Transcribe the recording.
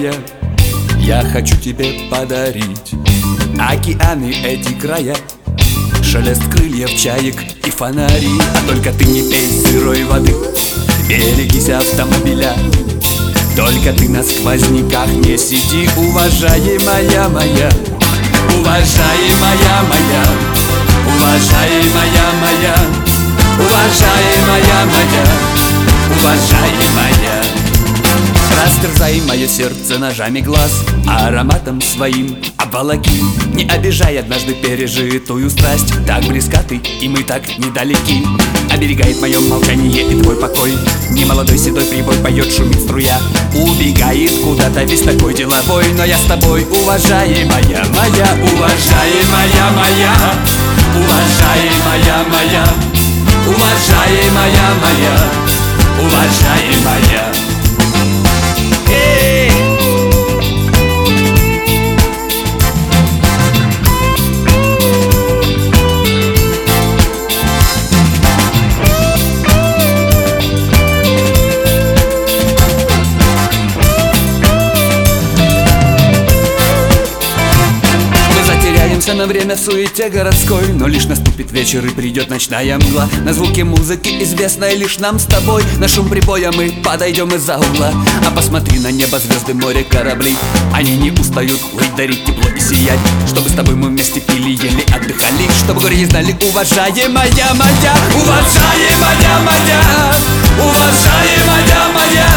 моя, я хочу тебе подарить океаны, эти края, шелест крыльев чаек и фонари. А только ты не пей сырой воды, берегись автомобиля, только ты на сквозняках не сиди, уважаемая моя, уважаемая моя, уважаемая моя, уважаемая моя, уважаемая. Растерзай мое сердце ножами глаз, ароматом своим обволоки. Не обижай однажды пережитую страсть, так близка ты, и мы так недалеки. Оберегает мое молчание и твой покой, немолодой седой прибой поет, шумит струя. Убегает куда-то весь такой деловой, но я с тобой, уважаемая моя, уважаемая моя, уважаемая моя, уважаемая моя, уважаемая. На время в суете городской, но лишь наступит вечер и придет ночная мгла. На звуки музыки, известной лишь нам с тобой, на шум прибоя мы подойдем из-за угла. А посмотри на небо, звезды, море, корабли, они не устают плыть, дарить тепло и сиять. Чтобы с тобой мы вместе пили, ели, отдыхали, чтобы городе знали, уважаемая моя, уважаемая моя, уважаемая моя,